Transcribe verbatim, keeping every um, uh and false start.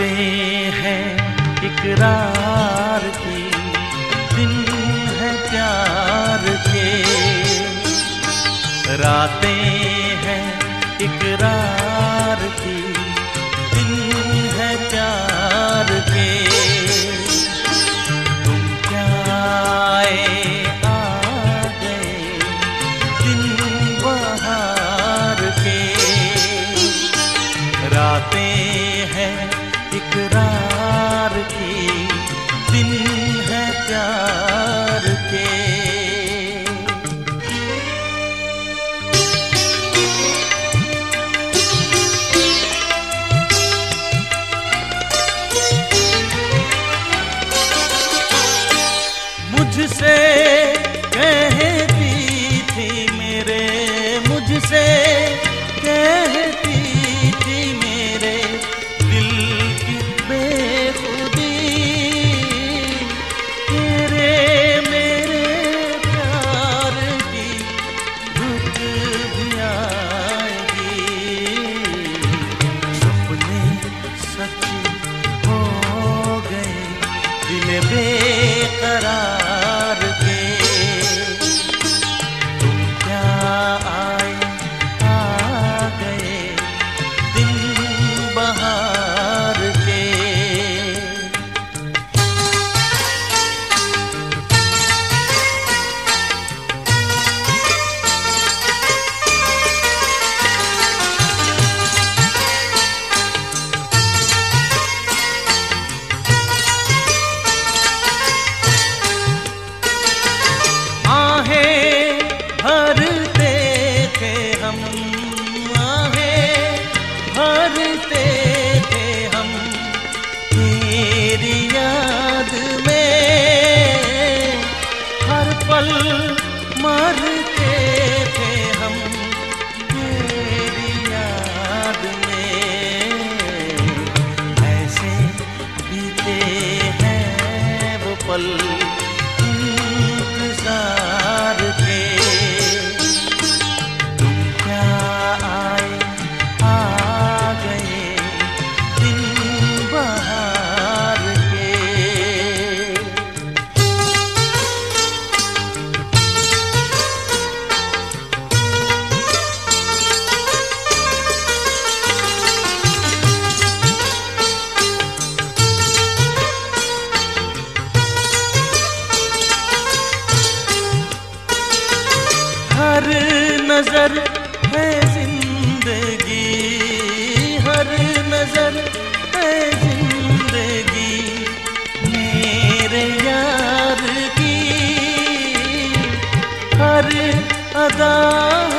रातें हैं इकरार की, दिन है प्यार के। रातें हैं इकरार की, दिन है प्यार के। तुम क्या आए आ गए दिन बहार के। रातें हैं इकरार की, दिन है प्यार के। मुझसे कहती थी मेरे, मुझसे कहती थी मेरे दिल की बेखुदी। तेरे मेरे प्यार की रुत भी आएगी। सपने सच हो गए दिल बेकरार के। तुम क्या आए आ गए दिन बहार के। भरते थे हम, आहें भरते थे हम तेरी याद में। हर पल मरते थे हम तेरी याद में। ऐसे बीते हैं वो पल इंतजार के। हर नजर है जिंदगी, हर नजर है जिंदगी मेरे यार की। हर अदा